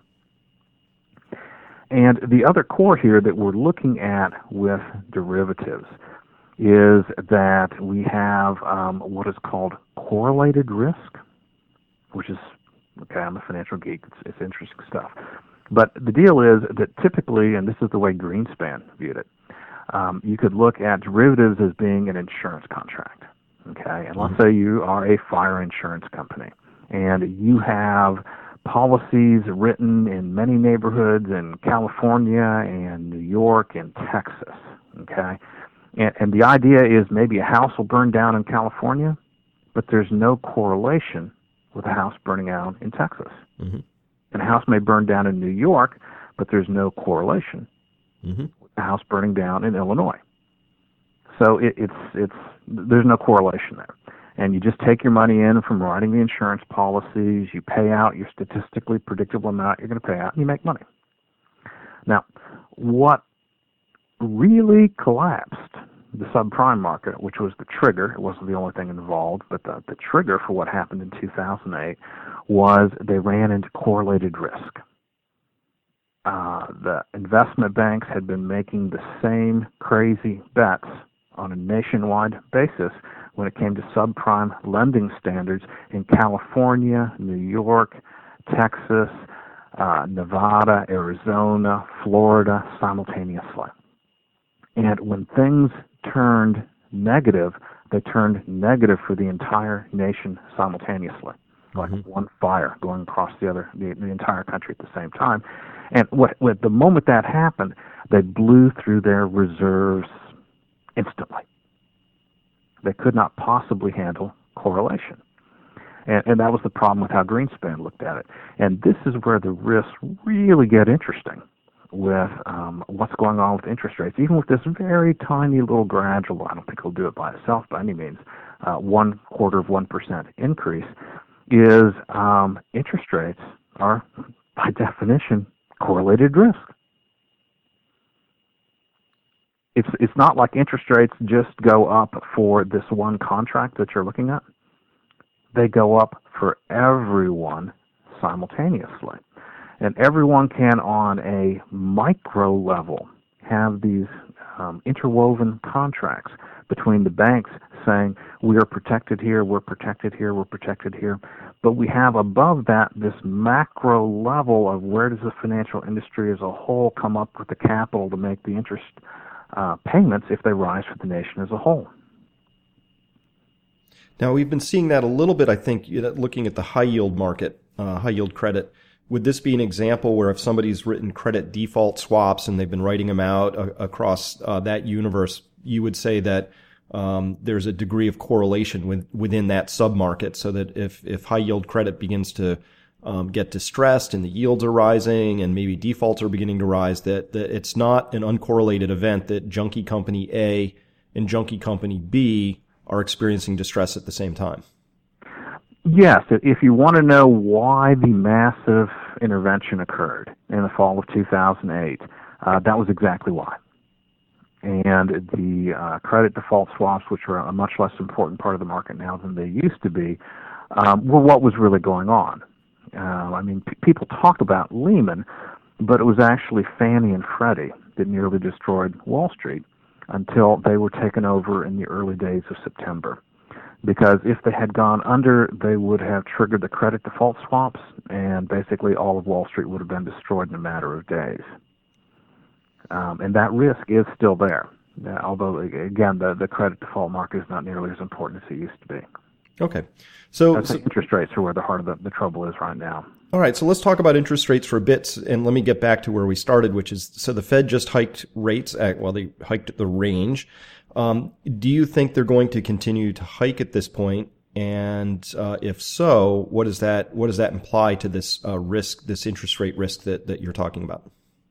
And the other core here that we're looking at with derivatives is that we have um, what is called correlated risk which is, okay, I'm a financial geek. It's, it's interesting stuff. But the deal is that typically, and this is the way Greenspan viewed it, um, you could look at derivatives as being an insurance contract. Okay, and let's say you are a fire insurance company, and you have policies written in many neighborhoods in California and New York and Texas. Okay, and, and the idea is maybe a house will burn down in California, but there's no correlation with a house burning out in Texas. Mm-hmm. And a house may burn down in New York, but there's no correlation mm-hmm. with a house burning down in Illinois. So it, it's it's there's no correlation there. And you just take your money in from writing the insurance policies, you pay out your statistically predictable amount you're going to pay out, and you make money. Now, what really collapsed the subprime market, which was the trigger, it wasn't the only thing involved, but the, the trigger for what happened in two thousand eight was they ran into correlated risk. Uh, the investment banks had been making the same crazy bets on a nationwide basis when it came to subprime lending standards in California, New York, Texas, uh, Nevada, Arizona, Florida, simultaneously. And when things turned negative, they turned negative for the entire nation simultaneously, like mm-hmm. one fire going across the other, the, the entire country at the same time. And what, what the moment that happened, they blew through their reserves instantly. They could not possibly handle correlation. And, and that was the problem with how Greenspan looked at it. And this is where the risks really get interesting with um, what's going on with interest rates. Even with this very tiny little gradual, I don't think it'll do it by itself by any means, uh, one quarter of one percent increase, is um, interest rates are, by definition, correlated risk. It's it's not like interest rates just go up for this one contract that you're looking at. They go up for everyone simultaneously. And everyone can, on a micro level, have these um, interwoven contracts between the banks saying, we are protected here, we're protected here, we're protected here. But we have above that this macro level of where does the financial industry as a whole come up with the capital to make the interest uh, payments if they rise for the nation as a whole. Now, we've been seeing that a little bit, I think, looking at the high-yield market, uh, high-yield credit. Would this be an example where if somebody's written credit default swaps and they've been writing them out uh, across uh, that universe, you would say that um, there's a degree of correlation with, within that submarket, so that if, if high-yield credit begins to um, get distressed and the yields are rising and maybe defaults are beginning to rise, that, that it's not an uncorrelated event that junkie company A and junkie company B are experiencing distress at the same time? Yes, if you want to know why the massive intervention occurred in the fall of two thousand eight, uh, that was exactly why. And the uh, credit default swaps, which are a much less important part of the market now than they used to be, um, were what was really going on. Uh, I mean, p- people talk about Lehman, but it was actually Fannie and Freddie that nearly destroyed Wall Street until they were taken over in the early days of September. Because if they had gone under, they would have triggered the credit default swaps, and basically all of Wall Street would have been destroyed in a matter of days. Um, and that risk is still there, uh, although, again, the, the credit default market is not nearly as important as it used to be. Okay. So, I think so interest rates are where the heart of the, the trouble is right now. All right, so let's talk about interest rates for a bit, and let me get back to where we started, which is, so the Fed just hiked rates, at, well, they hiked the range. Um, do you think they're going to continue to hike at this point? And uh, if so, what does that what does that imply to this uh, risk, this interest rate risk that, that you're talking about?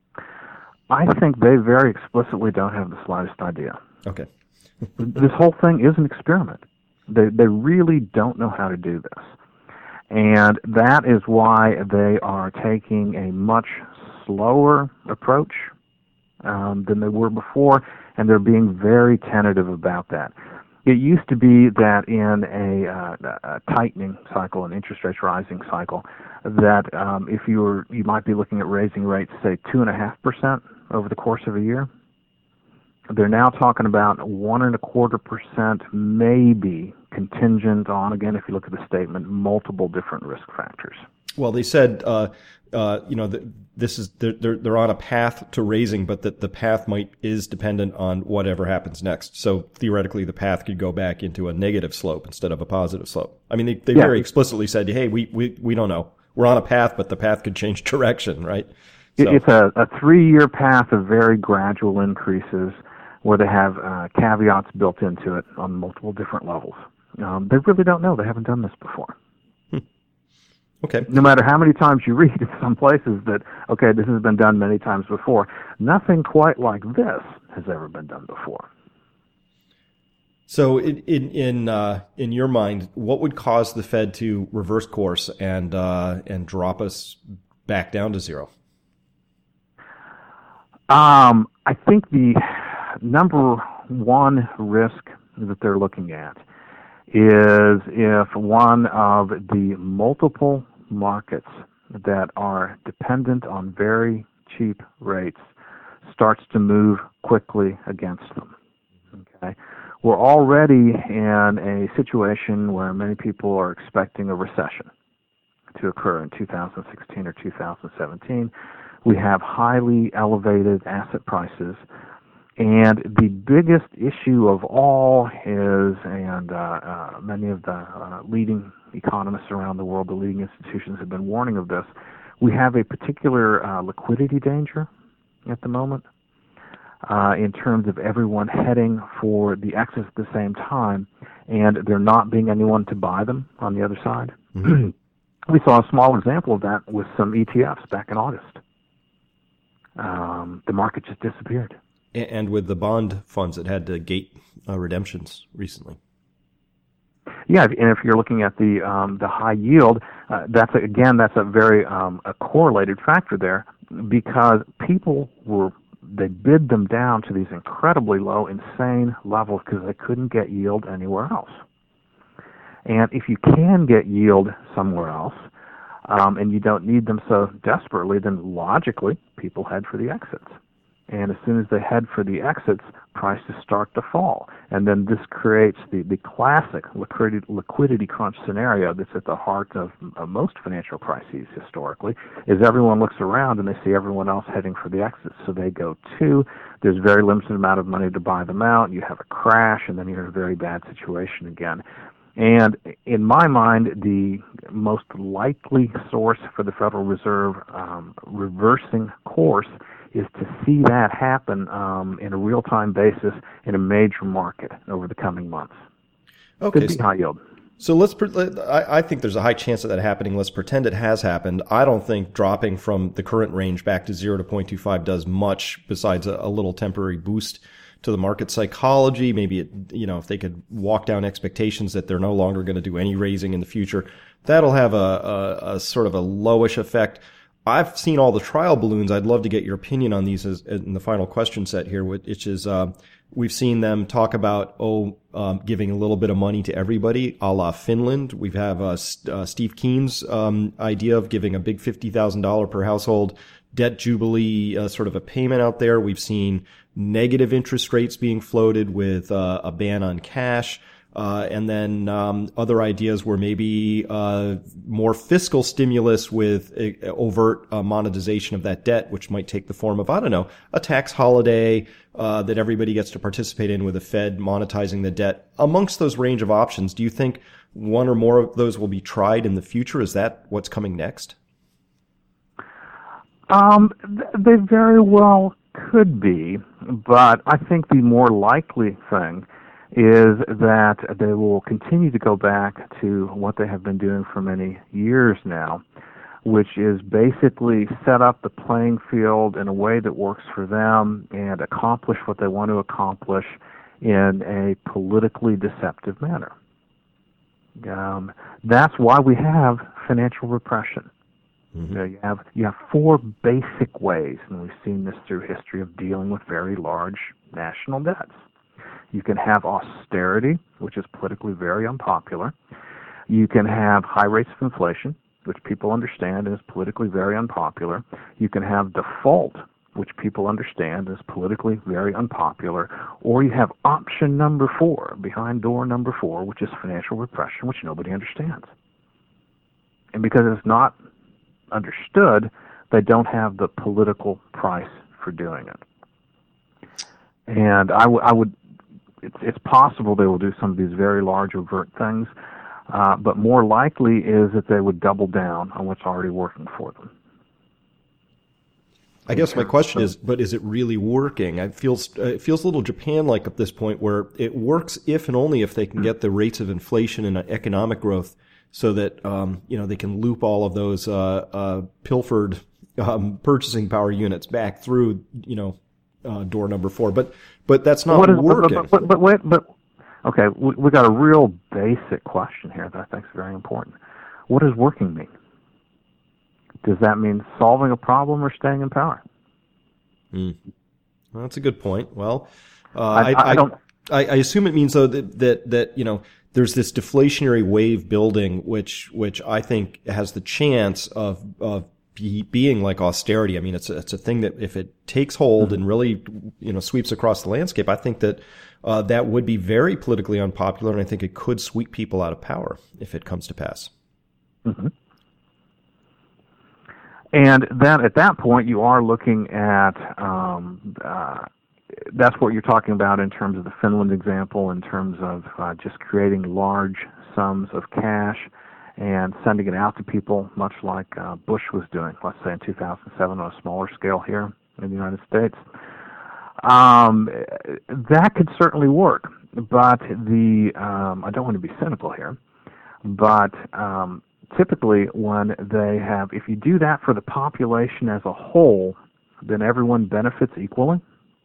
I think they very explicitly don't have the slightest idea. Okay. This whole thing is an experiment. They they really don't know how to do this. And that is why they are taking a much slower approach um, than they were before, and they're being very tentative about that. It used to be that in a, uh, a tightening cycle, an interest rates rising cycle, that um, if you were, you might be looking at raising rates, say two and a half percent over the course of a year. They're now talking about one and a quarter percent, maybe contingent on, again, if you look at the statement, multiple different risk factors. Well, they said, uh, uh, you know, that this is they're, they're they're on a path to raising, but that the path might is dependent on whatever happens next. So theoretically, the path could go back into a negative slope instead of a positive slope. I mean, they, they yeah. very explicitly said, hey, we, we we don't know. We're on a path, but the path could change direction, right? So. It's a, a three-year path of very gradual increases where they have uh, caveats built into it on multiple different levels. Um, they really don't know. They haven't done this before. Hmm. Okay. No matter how many times you read in some places that, okay, this has been done many times before, nothing quite like this has ever been done before. So in in in, uh, in your mind, what would cause the Fed to reverse course and uh, and drop us back down to zero? Um, I think the number one risk that they're looking at is if one of the multiple markets that are dependent on very cheap rates starts to move quickly against them. Okay, we're already in a situation where many people are expecting a recession to occur in two thousand sixteen or two thousand seventeen. We have highly elevated asset prices, and the biggest issue of all is, and uh, uh, many of the uh, leading economists around the world, the leading institutions have been warning of this, we have a particular uh, liquidity danger at the moment uh, in terms of everyone heading for the exits at the same time, and there not being anyone to buy them on the other side. Mm-hmm. We saw a small example of that with some E T Fs back in August. Um, the market just disappeared. And with the bond funds that had to gate uh, redemptions recently. Yeah, and if you're looking at the um, the high yield, uh, that's a, again that's a very um, a correlated factor there, because people were they bid them down to these incredibly low, insane levels because they couldn't get yield anywhere else. And if you can get yield somewhere else, um, and you don't need them so desperately, then logically people head for the exits. And as soon as they head for the exits, prices start to fall. And then this creates the, the classic liquidity, liquidity crunch scenario that's at the heart of, of most financial crises historically, is everyone looks around and they see everyone else heading for the exits. So they go too. There's very limited amount of money to buy them out. You have a crash, and then you're in a very bad situation again. And in my mind, the most likely source for the Federal Reserve um, reversing course is to see that happen um, in a real-time basis in a major market over the coming months. Okay. Could be high yield. So let's. I, I think there's a high chance of that happening. Let's pretend it has happened. I don't think dropping from the current range back to zero to zero point two five does much besides a, a little temporary boost to the market psychology. Maybe it, you know, if they could walk down expectations that they're no longer going to do any raising in the future, that'll have a, a, a sort of a lowish effect. I've seen all the trial balloons. I'd love to get your opinion on these as, in the final question set here, which is, uh, we've seen them talk about, oh, um, giving a little bit of money to everybody, a la Finland. We have uh, uh, Steve Keen's um, idea of giving a big fifty thousand dollars per household debt jubilee, uh, sort of a payment out there. We've seen negative interest rates being floated with uh, a ban on cash. Uh, and then um, other ideas were maybe uh, more fiscal stimulus with a, a overt uh, monetization of that debt, which might take the form of, I don't know, a tax holiday uh, that everybody gets to participate in, with the Fed monetizing the debt. Amongst those range of options, do you think one or more of those will be tried in the future? Is that what's coming next? Um, they very well could be, but I think the more likely thing is that they will continue to go back to what they have been doing for many years now, which is basically set up the playing field in a way that works for them and accomplish what they want to accomplish in a politically deceptive manner. Um, that's why we have financial repression. Mm-hmm. You know, you have you have four basic ways, and we've seen this through history, of dealing with very large national debts. You can have austerity, which is politically very unpopular. You can have high rates of inflation, which people understand is politically very unpopular. You can have default, which people understand is politically very unpopular, or you have option number four, behind door number four, which is financial repression, which nobody understands. And because it's not understood, they don't have the political price for doing it. And I, w- I would, it's, it's possible they will do some of these very large overt things, uh, but more likely is that they would double down on what's already working for them. I guess my question is, but is it really working? It feels, uh, it feels a little Japan-like at this point, where it works if and only if they can get the rates of inflation and economic growth so that, um, you know, they can loop all of those uh, uh, pilfered um, purchasing power units back through, you know, uh, door number four. But but that's not what is, working. But, but, but wait, but okay, we, we got a real basic question here that I think is very important. What does working mean? Does that mean solving a problem or staying in power? Mm. Well, that's a good point. Well, uh, I, I, I don't. I, I assume it means though that, that that you know there's this deflationary wave building, which which I think has the chance of of be, being like austerity. I mean, it's a, it's a thing that if it takes hold mm-hmm. and really you know sweeps across the landscape, I think that uh, that would be very politically unpopular, and I think it could sweep people out of power if it comes to pass. Mm-hmm. And then at that point, you are looking at, um, uh, that's what you're talking about in terms of the Finland example, in terms of uh, just creating large sums of cash and sending it out to people, much like uh, Bush was doing, let's say in two thousand seven on a smaller scale here in the United States. Um, that could certainly work, but the, um, I don't want to be cynical here, but um, typically when they have, if you do that for the population as a whole, then everyone benefits equally.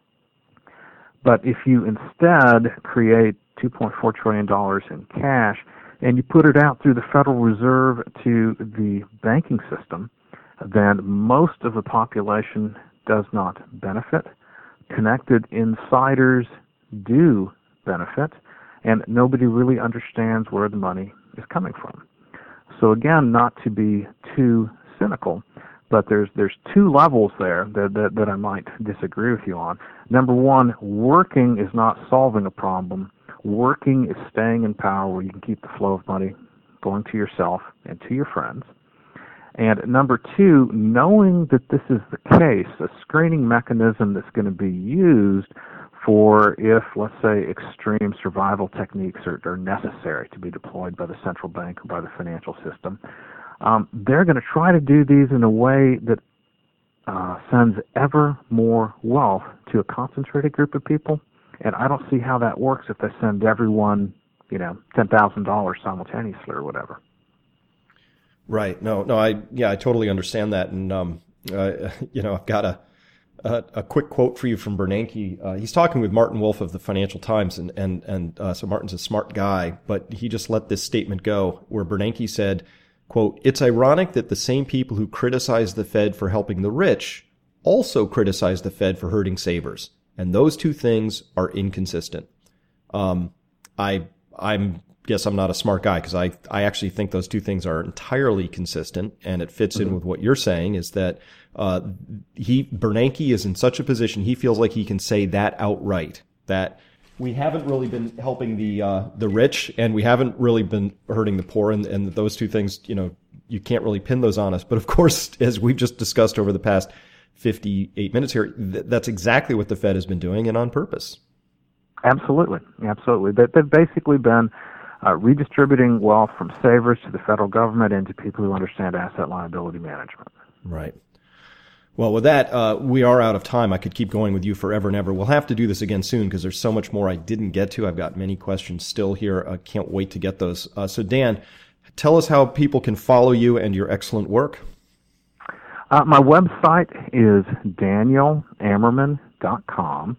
But if you instead create two point four trillion dollars in cash and you put it out through the Federal Reserve to the banking system, then most of the population does not benefit. Connected insiders do benefit, and nobody really understands where the money is coming from. So again, not to be too cynical, but there's there's two levels there that, that, that I might disagree with you on. Number one, working is not solving a problem. Working is staying in power where you can keep the flow of money going to yourself and to your friends. And number two, knowing that this is the case, a screening mechanism that's going to be used for if, let's say, extreme survival techniques are, are necessary to be deployed by the central bank or by the financial system. Um, they're going to try to do these in a way that uh, sends ever more wealth to a concentrated group of people, and I don't see how that works if they send everyone, you know, ten thousand dollars simultaneously or whatever. Right. No, no, I, yeah, I totally understand that. And, um, uh, you know, I've got a, a, a quick quote for you from Bernanke. Uh, he's talking with Martin Wolf of the Financial Times, and, and, and, uh, so Martin's a smart guy, but he just let this statement go where Bernanke said, quote, "It's ironic that the same people who criticize the Fed for helping the rich also criticize the Fed for hurting savers. And those two things are inconsistent." Um, I, I'm, guess I'm not a smart guy because I, I actually think those two things are entirely consistent, and it fits mm-hmm. in with what you're saying is that, uh, he, Bernanke is in such a position, he feels like he can say that outright, that we haven't really been helping the, uh, the rich, and we haven't really been hurting the poor, and, and those two things, you know, you can't really pin those on us. But of course, as we've just discussed over the past fifty-eight minutes here, th- that's exactly what the Fed has been doing, and on purpose. Absolutely. Absolutely. They, they've basically been Uh, redistributing wealth from savers to the federal government and to people who understand asset liability management. Right. Well, with that, uh, we are out of time. I could keep going with you forever and ever. We'll have to do this again soon because there's so much more I didn't get to. I've got many questions still here. I can't wait to get those. Uh, so, Dan, tell us how people can follow you and your excellent work. Uh, my website is daniel ammerman dot com.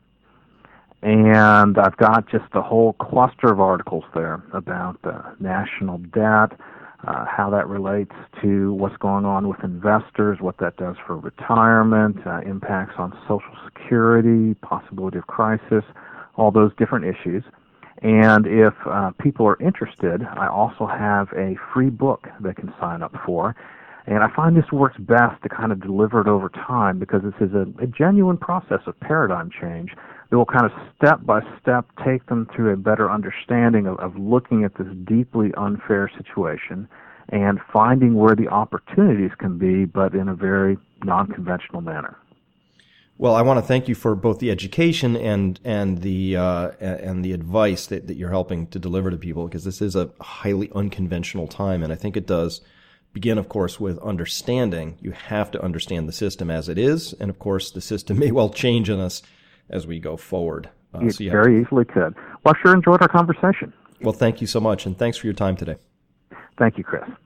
And I've got just a whole cluster of articles there about uh, national debt, uh, how that relates to what's going on with investors, what that does for retirement, uh, impacts on Social Security, possibility of crisis, all those different issues. And if uh, people are interested, I also have a free book they can sign up for. And I find this works best to kind of deliver it over time because this is a, a genuine process of paradigm change that will kind of step by step take them through a better understanding of, of looking at this deeply unfair situation and finding where the opportunities can be, but in a very non-conventional manner. Well, I want to thank you for both the education and and the uh, and the advice that, that you're helping to deliver to people, because this is a highly unconventional time, and I think it does begin, of course, with understanding. You have to understand the system as it is, and of course, the system may well change on us as we go forward. Uh, it so very to... easily could. Well, I sure enjoyed our conversation. Well, thank you so much, and thanks for your time today. Thank you, Chris.